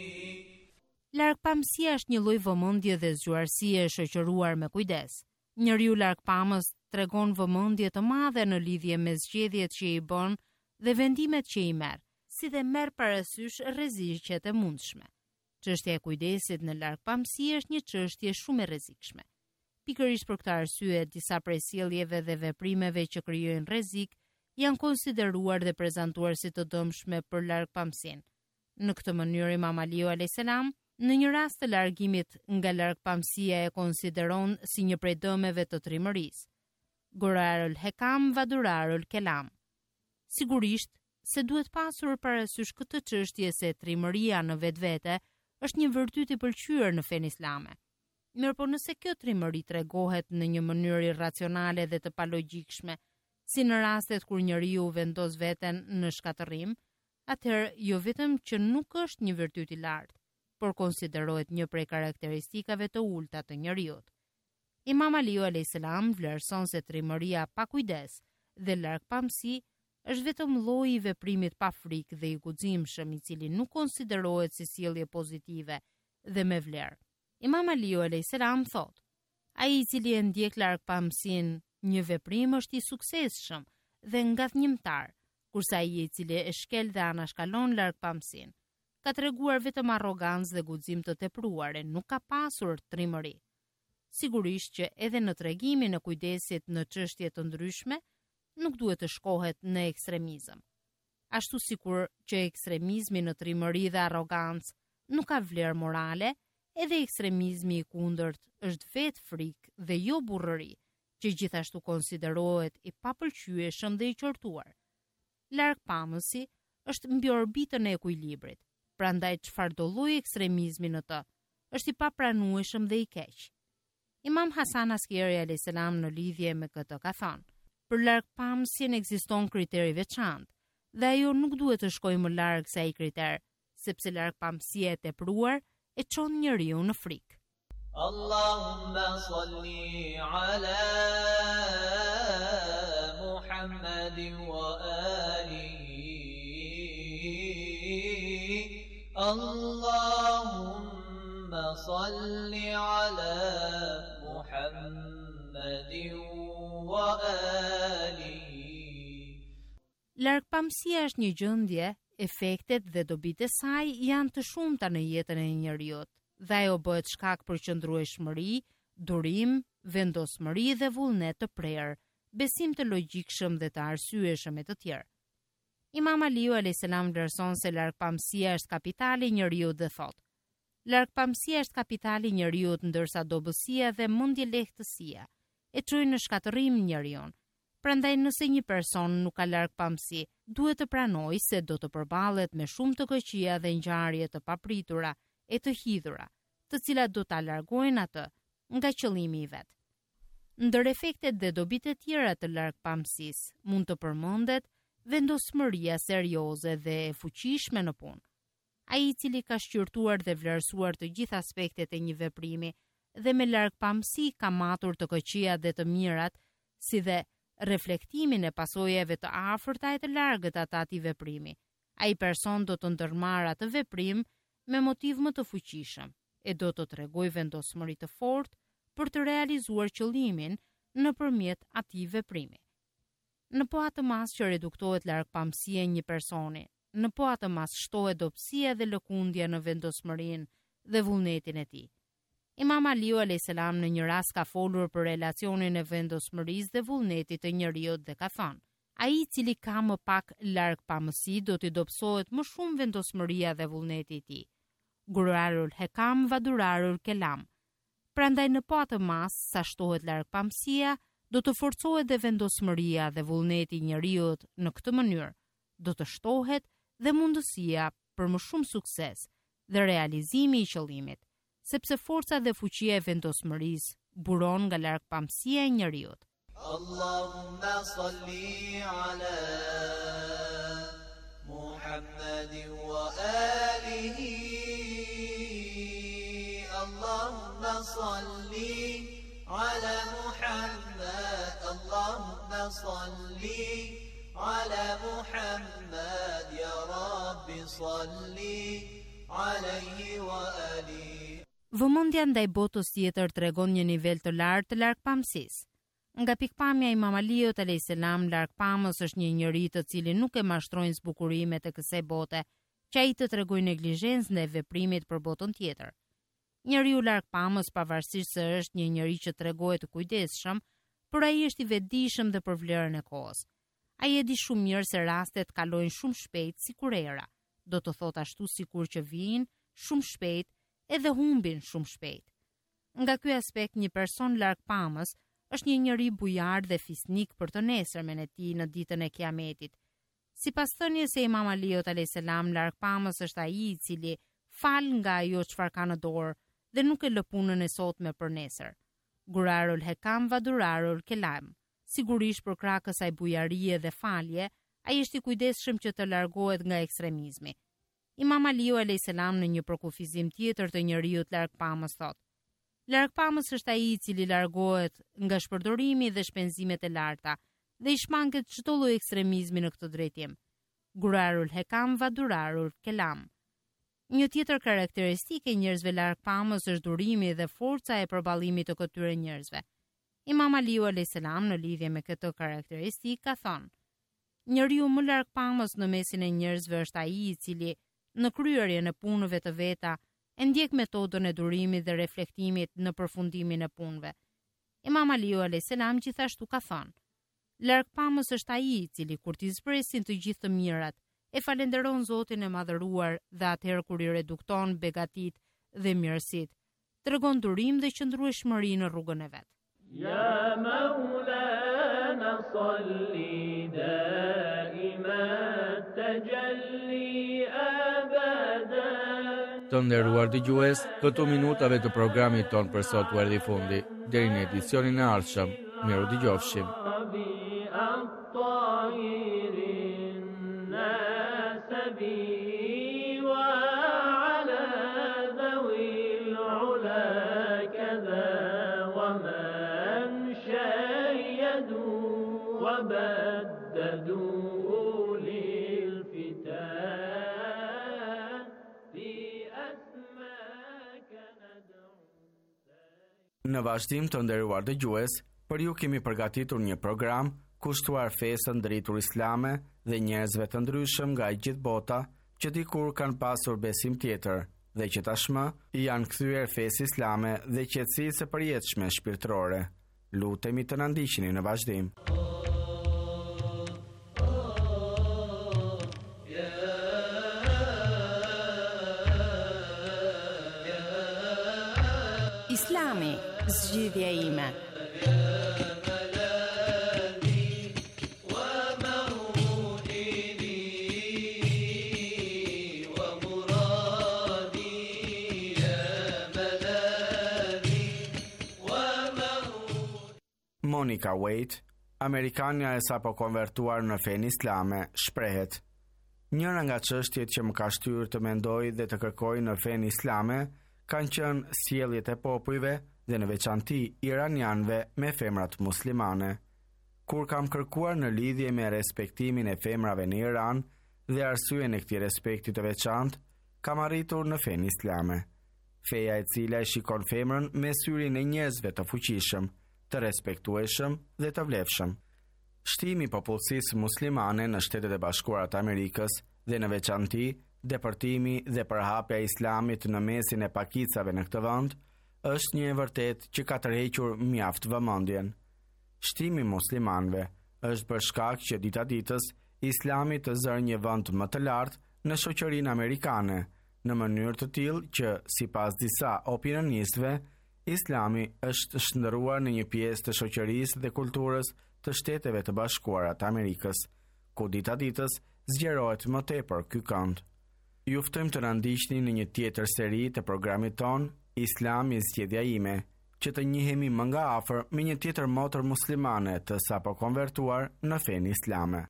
Largpamësia është një lloj vëmendje dhe zgjuarësie e shoqëruar me kujdes. Njeriu largpamës tregon vëmendje të madhe në lidhje me zgjedhjet që I bën dhe vendimet që I merr, si dhe merr parasysh rreziqet e mundshme. Çështja e kujdesit në largpamësi është një çështje shumë e rrezikshme. Pikërisht për këtë arsye, disa prej sjelljeve dhe veprimeve që krijojnë rrezik janë konsideruar dhe prezantuar si të dëmshme për largpamësinë. Në këtë mënyrë Imam Aliu alayhis salam në një rast të largimit nga largpamësia e konsideron si një prej dëmeve të trimërisë. Gurarul hekam va durarul kelam. Sigurisht se duhet pasur parasysh këtë çështje se trimëria në vetvete është një vërtet I pëlqyer në fenë islame. Mirëpo nëse kjo trimëri tregohet në një mënyrë irracionale dhe të palogjikshme, si në rastet kur njeriu vendos veten në shkatërrim, atëherë jo vetëm që nuk është një virtyt I lartë, por konsiderohet një prej karakteristikave të ulta të njeriut. Imam Aliu alayhis salam vlerëson se trimëria pa kujdes dhe largpamësi është vetëm lloji I veprimit pa frikë dhe I guximshëm I cili nuk konsiderohet si sjellje pozitive dhe me vlerë. Imam Aliu alayhis salam thotë: Ai I cili e ndjek largpamësinë një veprim është I suksesshëm dhe ngathnjimtar, kurse ai I cili e shkel dhe anashkalon largpamësinë ka treguar vetëm arrogancë dhe guxim të tepruar e nuk ka pasur trimëri. Sigurisht që edhe në tregimin e kujdesit në çështje të ndryshme nuk duhet të shkohet në ekstremizëm. Ashtu sikur që ekstremizmi në trimëri dhe arrogancë nuk ka vlerë morale, edhe ekstremizmi I kundërt është vetë frikë dhe jo burrëri, që gjithashtu konsiderohet I papëlqyeshëm dhe I qortuar. Largpamësi është mbi orbitën e ekuilibrit, prandaj çfarëdo lloji ekstremizmi në të është I papranueshëm dhe I keq. Imam Hasan Askeri alayhis salam në lidhje me këtë ka thënë: Për largpamësien ekziston kriter I veçantë dhe ajo nuk duhet të shkojë më larg se ai kriter, sepse largpamësia e tepruar e çon njeriu në frikë. Allahumma salli ala Muhammadin wa alihi. Allahumma salli ala Muhammadin wa alihi. Largpamësia është një gjendje, efektet dhe dobitë e saj janë të shumta në jetën e njeriut, dhe ajo bëhet shkak për qëndrueshmëri, durim, vendosmëri dhe vullnet të prerë, besim të logjikshëm dhe të arsyeshëm e të tjerë. Imam Aliu alayhis salam vlerëson se largpamësia është kapitali I njeriut dhe thotë: Largpamësia është kapitali I njeriut, ndërsa dobësia dhe mendjelehtësia e çojnë në shkatërrim njeriun. Prandaj nëse një person nuk ka largpamësi, duhet të pranojë se do të përballet me shumë të këqija dhe ngjarje të papritura e të hidhura, të cilat do ta largojnë atë nga qëllimi I vet. Ndër efektet dhe dobitë e tjera të largpamësisë mund të përmendet vendosmëria serioze dhe e fuqishme në punë. ai i cili ka shqyrtuar dhe vlerësuar të gjitha aspektet e një veprimi dhe me largpamësi ka matur të këqijat dhe të mirat, si dhe reflektimin e pasojave të afërta e të largët ata atij veprimi. Ai person do të ndërmarrë atë veprim me motiv më të fuqishëm e do të tregojë vendosmëri të fortë për të realizuar qëllimin nëpërmjet atij veprimi. Në po atë mas që reduktohet largpamësia e një personi, në po atë mas shtohet dobësia dhe lëkundja në vendosmërinë dhe vullnetin e tij. Imam Aliu a.s. në një rast ka folur për relacionin e vendosmërisë dhe vullnetit të njeriut dhe ka thënë: ai i cili ka më pak largpamësi do t'i dobësohet më shumë vendosmëria dhe vullneti i tij. Gurarul hekam va durarul kelam. Prandaj në po atë mas sa shtohet largpamësia, do të forcohet dhe vendosmëria dhe vullneti i njeriut në këtë mënyrë. Do të shtohet dhe mundësia për më shumë sukses dhe realizimi i qëllimit, sepse forca dhe fuqia e vendosmërisë buron nga largpamësia e njeriut. Allahumma salli ala Muhammadin wa alihi. Allahumma salli على محمد اللهم صل على محمد يا رب صل عليه وآله. Vëmendja ndaj botës tjetër tregon një nivel të lartë të largpamësisë. Nga pikpamja e Imam Aliut a.s. largpamës është një njeri të cili nuk e mashtrojnë zbukurimet e kësaj bote, që ai të tregojë neglizhencë ndaj veprimit për botën tjetër. Njeriu largpamës, pavarësisht se është një njeri që tregohet të kujdesshëm, por ai është i vetëdijshëm dhe për vlerën e kohës. Ai e di shumë mirë se rastet kalojnë shumë shpejt si kurera, do të thot ashtu sikur që vijnë shumë shpejt edhe humbin shumë shpejt. Nga ky aspekt, një person largpamës është një njeri bujar dhe fisnik për të nesërmen e tij në ditën e Kiametit. Sipas thënies së Imam Aliut a.s. largpamës është ai i cili fal nga ajo çfarë ka në dorë dhe nuk e lë punën e sotme për nesër. Gurarul hekam va durarul kelam. Sigurisht për krah kësaj bujarie dhe falje, ai është i kujdesshëm që të largohet nga ekstremizmi. Imam Aliu a.s. në një përkufizim tjetër të njeriu të largpamës thotë: largpamës është ai i cili largohet nga shpërdorimi dhe shpenzimet e larta dhe i shmanget çdo lloj ekstremizmi në këtë drejtim. Gurarul hekam va durarul kelam. Një tjetër karakteristike e njerëzve largpamës është durimi dhe forca e përballimit të këtyre njerëzve. Imam Aliu a.s. në lidhje me këtë karakteristikë ka thënë: njeriu më largpamës në mesin e njerëzve është ai i cili në kryerjen e punëve të veta e ndjek metodën e durimit dhe reflektimit në përfundimin e punëve. Imam Aliu a.s. gjithashtu ka thënë: largpamës është ai i cili kur t'i zpresin të gjithë të mirat, e falenderon Zotin e madhëruar dhe atëherë kur i redukton begatit dhe mirësit, tregon durim dhe qëndrueshmëri në rrugën e vet. Ya Maulana salli daiman tajalli abadan. Të nderuar dëgjues, këto minutave të programit ton për sot u erdhi fundi. Deri në edicionin e ardhshëm, miru dëgjofshim. Në vazhdim të nderuar dëgjues, për ju kemi përgatitur një program kushtuar fesën drejtur islame dhe njerëzve të ndryshëm nga gjithë bota që dikur kanë pasur besim tjetër dhe që tashmë janë kthyer fesë islame dhe qetësisë së përjetshme shpirtërore. Lutemi të na ndiqni në vazhdim. Islami, zgjidhja ime. Monica Wade, amerikania e sapo konvertuar në fenë islame, shprehet: Njëra nga çështjet që më ka shtyrë të mendoj dhe të kërkoj në fenë islame kanë qenë sjelljet e popujve dhe në veçanti iranianëve me femrat muslimane. Kur kam kërkuar në lidhje me respektimin e femrave në Iran dhe arsyeën e këtij respekti të veçantë, kam arritur në fenë islame. Feja e cila e shikon femrën me syrin e njerëzve të fuqishëm, të respektueshëm dhe të vlefshëm. Shtimi i popullsisë muslimane në Shtetet e Bashkuara të Amerikës dhe në veçanti depërtimi dhe përhapja e islamit në mesin e pakicave në këtë vend është një e vërtetë që ka tërhequr mjaft vëmendjen. Shtimi i muslimanëve është për shkak që dita ditës Islami të zërë një vend më të lartë në shoqërinë amerikane, në mënyrë të tillë që sipas disa opinionistëve, Islami është shndërruar në një pjesë të shoqërisë dhe kulturës të Shteteve të Bashkuara të Amerikës, ku dita ditës zgjerohet më tepër ky kënd. Ju ftojmë të na ndiqni në një tjetër seri të programit ton Islami zgjedhja ime, që të njihemi më nga afër me një tjetër motër muslimane të sapo konvertuar në fenë islame.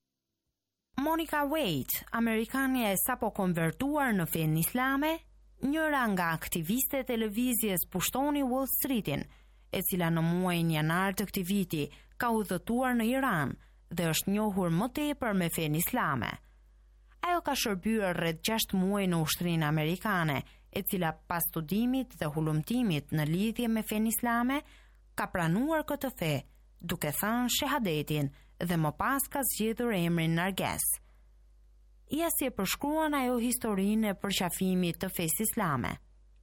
Monica Wade, amerikane e sapo konvertuar në fenë islame, njëra nga aktivistët e lëvizjes pushtoni Wall Streetin, e cila në muajin janar të këtij viti ka udhëtuar në Iran dhe është njohur më tepër me fenë islame. Ajo ka shërbyer rreth 6 muaj në ushtrinë amerikane, e cila pas studimit dhe hulumtimit në lidhje me fenë islame ka pranuar këtë fe, duke thënë shahadetin dhe më pas ka zgjedhur emrin Narges. Ja si e përshkruan ajo historinë e përqafimit të fesë islame.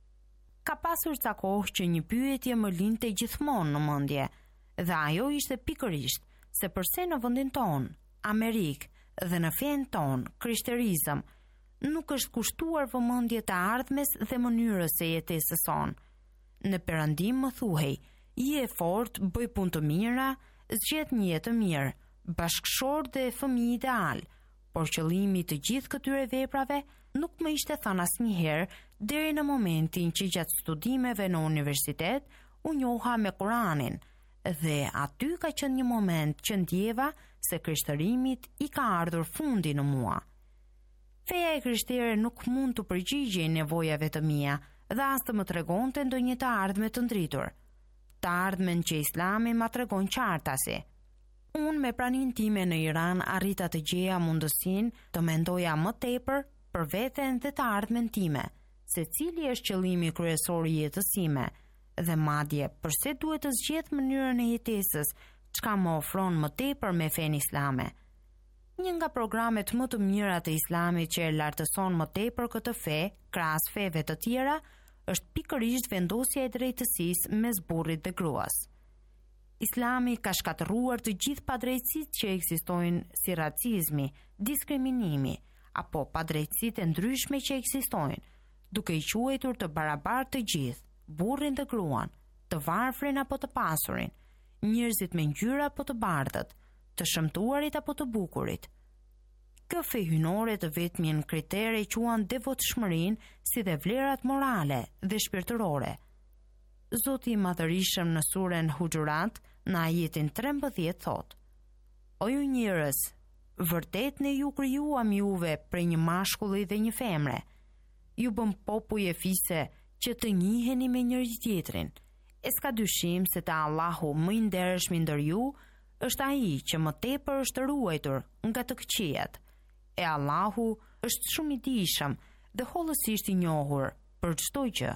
Ka pasur ca kohë që një pyetje më linte gjithmonë në mendje, dhe ajo ishte pikërisht se përse në vendin ton, Amerikë, dhe në fenë ton, krishterizëm, nuk është kushtuar vëmendje të ardhmes dhe mënyrës së jetesës son. Në perëndim më thuhej, je fort, bëj punë të mira, zgjedh një jetë të mirë, bashkëshor dhe fëmijë ideal, por qëllimi të gjithë këtyre veprave nuk më ishte thënë asnjëherë deri në momentin që gjatë studimeve në universitet u njoha me Kur'anin, dhe aty ka qenë një moment që ndjeva se krishtërimit i ka ardhur fundi në mua. Feja e krishtere nuk mund të përgjigjej nevojave të mia dhe as të më tregonte ndonjë të ardhme të ndritur. Të ardhmen që Islami ma tregon qartasi. Unë me praninë time në Iran arrita të gjeja mundësinë të mendoja më tepër për veten dhe të ardhmen time, se cili është qëllimi kryesor i jetës sime, dhe madje përse duhet të zgjedh mënyrën e jetesës, çka më ofron më tepër me fenë islame. Një nga programet më të mira të Islamit që e lartëson më tepër këtë fe, krahas feve të tjera, është pikërisht vendosja e drejtësisë mes burrit dhe gruas. Islami ka shkatërruar të gjithë padrejtësitë që ekzistojnë, si racizmi, diskriminimi apo padrejtësitë e ndryshme që ekzistojnë, duke i quajtur të barabartë të gjithë, burrin dhe gruan, të varfrin apo të pasurin, njerëzit me ngjyra apo të bardhët, të shëmtuarit apo të bukurit. Kjo fe hynore të vetmin kritere quan devotshmërinë si dhe vlerat morale dhe shpirtërore. Zoti i Madhërisëm në suren Huxhurat në ajetin 13 thot: O ju njerëz, vërtet ne ju krijuam juve prej një mashkulli dhe një femre. Ju bëm popull e fise që të njiheni me njëri tjetrin. E s'ka dyshim se te Allahu më i ndershmi ndër ju është ai që më tepër është ruajtur nga të këqijat. E Allahu është shumë i dijshëm dhe hollësisht i njohur për çdo gjë.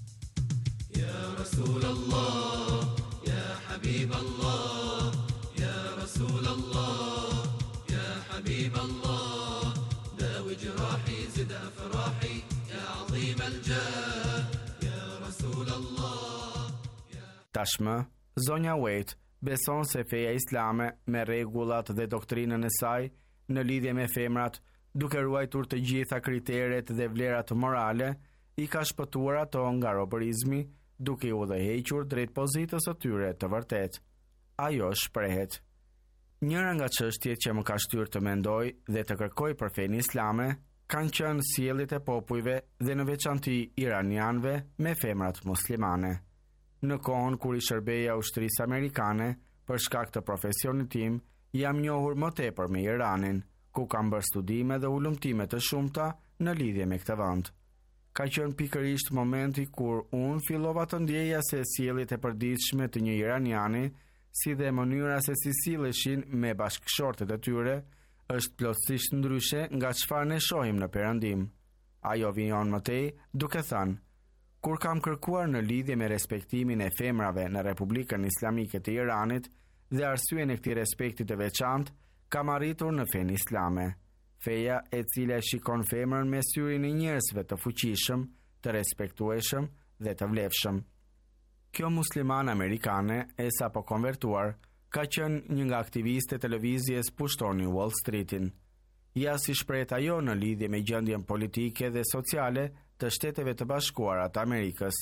Ya Rasul Allah, ya Habib Allah, ya Rasul Allah, ya Habib Allah, dawi jrahi zid afrahi, ya azim al-jah, ya Rasul Allah. Tashmë, zonja Wade beson se feja islame me rregullat dhe doktrinën e saj në lidhje me femrat, duke ruajtur të gjitha kriteret dhe vlerat morale, i ka shpëtuar ato nga robërizmi, duke i udhëhequr drejt pozitës së tyre të vërtet. Ajo shprehet: Njëra nga çështjet që më ka shtyrë të mendoj dhe të kërkoj për fenë islame kanë qenë sjelljet e popujve dhe në veçanti iranianëve me femrat muslimane. Në kohën kur i shërbeja ushtrisë amerikane, për shkak të profesionit tim, jam njohur më tepër me Iranin, ku kam bërë studime dhe ulëmtime të shumta në lidhje me këtë vend. Ka qenë pikërisht momenti kur unë fillova të ndjeja se sjelljet e përditshme të një iraniani, si dhe mënyra se si silleshin me bashkëshortet e tyre, është plotësisht ndryshe nga çfarë ne shohim në Perëndim. Ajo vijon mëtej duke thënë: kur kam kërkuar në lidhje me respektimin e femrave në Republikën Islamike të Iranit dhe arsyeën e këtij respekti të veçantë, kam arritur në fenë islame. Feja e cila e shikon femrën me syrin e njerëzve të fuqishëm, të respektueshëm dhe të vlefshëm. Kjo muslimane amerikane, e sapo konvertuar, ka qenë një nga aktivistët e lëvizjes Pushtoni Wall Streetin. Ja si shpreh ajo në lidhje me gjendjen politike dhe sociale të Shteteve të Bashkuara të Amerikës.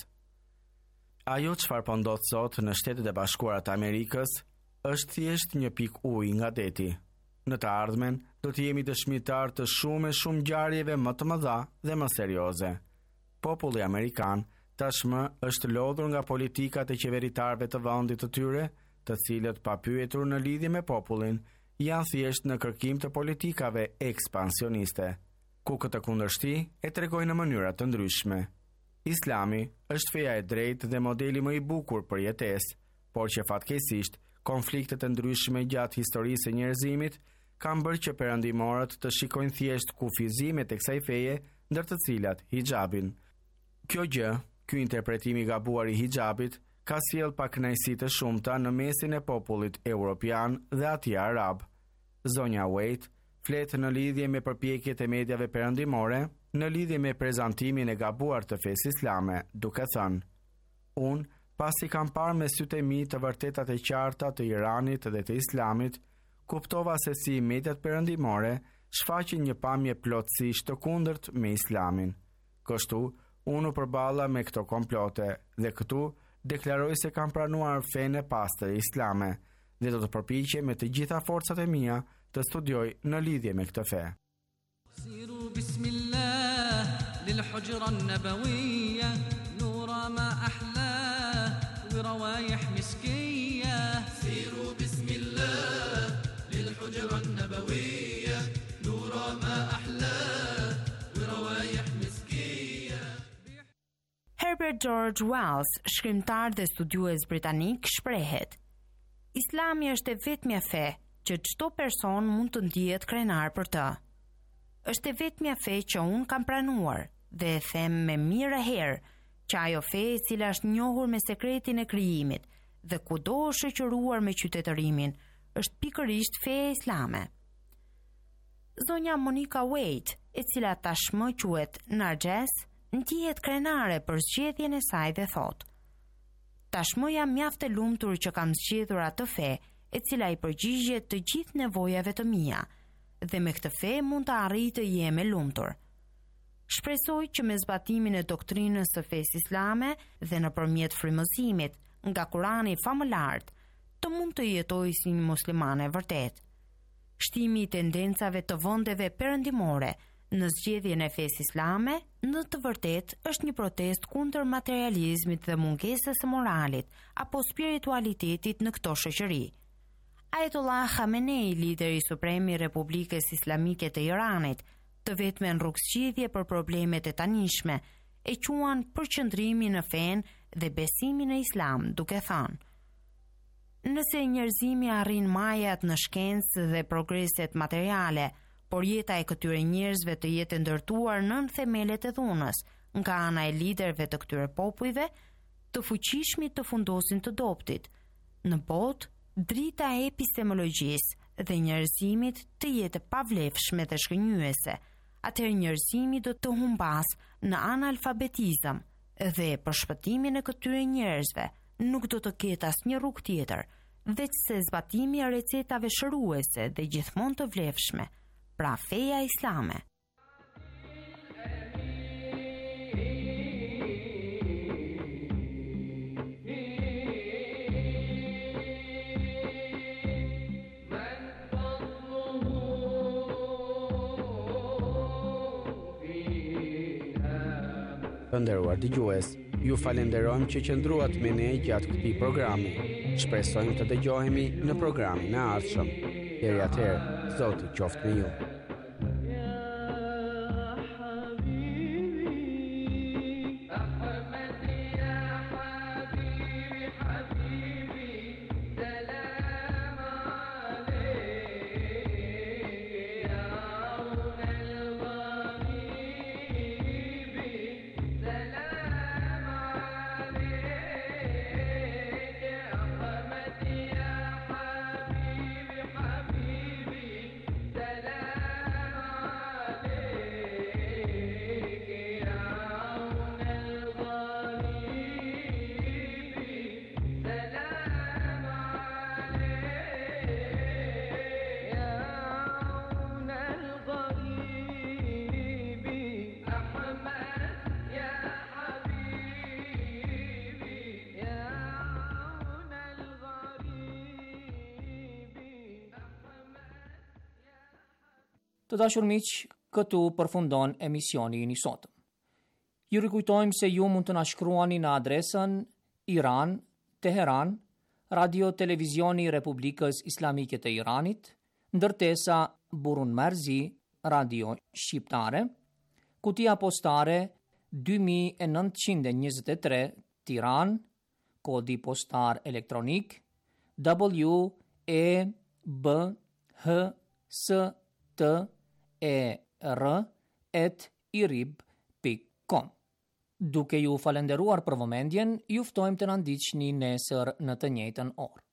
Ajo çfarë po ndodh sot në Shtetet e Bashkuara të Amerikës është thjesht një pikë ujë nga deti. Në të ardhmen do të jemi dëshmitar të shumë ngjarjeve më të mëdha dhe më serioze. Populli amerikan tashmë është lodhur nga politikat e qeveritarëve të vendit të tyre, të cilët pa pyetur në lidhje me popullin, janë thjesht në kërkim të politikave ekspansioniste, ku këtë kundërshti e tregojnë në mënyra të ndryshme. Islami është feja e drejtë dhe modeli më i bukur për jetesë, por që fatkeqësisht konfliktet e ndryshme gjatë historisë së njerëzimit kanë bërë që perëndimorët të shikojnë thjesht kufizimet e kësaj feje, ndër të cilat hijabin. Kjo gjë, ky interpretim i gabuar i hijabit, ka sjell pakënaqësi të shumta në mesin e popullit evropian dhe atij arab. Zonja Wade flet në lidhje me përpjekjet e mediave perëndimore, në lidhje me prezantimin e gabuar të fesë islame, duke thënë: unë, pasi kam parë me sytë e mi të vërtetat e qarta të Iranit dhe të Islamit, kuptova se si mediat perëndimore shfaqin një pamje plotësisht të kundërt me Islamin. Kështu, unë u përballa me këto komplote dhe këtu deklaroj se kam pranuar fenë e pastër islame dhe do të përpiqem me të gjitha forcat e mia të studioj në lidhje me këtë fe. سيروا بسم الله للحجرة النبوية نورا ما أحلاه وروايح مسكية سيروا بسم الله للحجرة النبوية نورا ما أحلاه وروايح مسكية. Herbert George Wells, shkrimtar dhe studiues britanik, shprehet: Islami është e vetmja fe që çdo person mund të ndihet krenar për të. Është e vetmja fe që unë kam pranuar dhe e them me mirë herë që ajo fe e cila është njohur me sekretin e krijimit dhe kudo është shoqëruar me qytetërimin është pikërisht feja islame. Zonja Monica Wade, e cila tashmë quhet Narges, ndihet krenare për zgjedhjen e saj dhe thot: tashmë jam mjaft e lumtur që kam zgjedhur atë fe e cila i përgjigjet të gjithë nevojave të mia, dhe me këtë fe mund të arrij të jem e lumtur. Shpresoj që me zbatimin e doktrinës së fesë islame dhe nëpërmjet frymëzimit nga Kurani famëlart, të mund të jetoj si një muslimane vërtet. Shtimi i tendencave të vendeve perëndimore në zgjedhjen e fesë islame në të vërtet është një protest kundër materializmit dhe mungesës së moralit apo spiritualitetit në këto shoqëri. Ayatollah Khamenei, lideri suprem i Republikës Islamike të Iranit, të vetmen rrugëzgjidhje për problemet e tanishme, e quan përqendrimin në fenë dhe besimin në Islam, duke thënë: nëse njerëzimi arrin majat në shkencë dhe progreset materiale, por jeta e këtyre njerëzve të jetë ndërtuar nën themelet e dhunës, nga ana e liderëve të këtyre popujve, të fuqishmit të fundosin të doptit, në botë drita e epistemologjisë dhe njerëzimit të jetë pavlefshme dhe shkënjyese, atëherë njerëzimi do të humbas në analfabetizëm dhe për shpëtimin e këtyre njerëzve nuk do të ketë asnjë rrugë tjetër, veç se zbatimi e recetave shëruese dhe gjithmonë të vlefshme, pra feja islame. Të nderuar dëgjues, ju falenderojmë që qëndruat me ne gjatë këtij programi. Shpresojmë të dëgjohemi në programin e ardhshëm. Deri atëherë, Zoti qoftë me ju. Të dashur miq, këtu përfundon emisioni i sotëm. Ju rikujtojmë se ju mund të na shkruani në adresën Iran, Teheran, Radio Televizioni i Republikës Islamike të Iranit, ndërtesa Burun Marzi, Radio Shqiptare, kutia postare 2923 Tiranë, kodi postar elektronik WEBHSTER@irib.com. Duke ju falenderuar për vëmendjen, ju ftojmë të na ndiqni nesër në të njëjtën orë.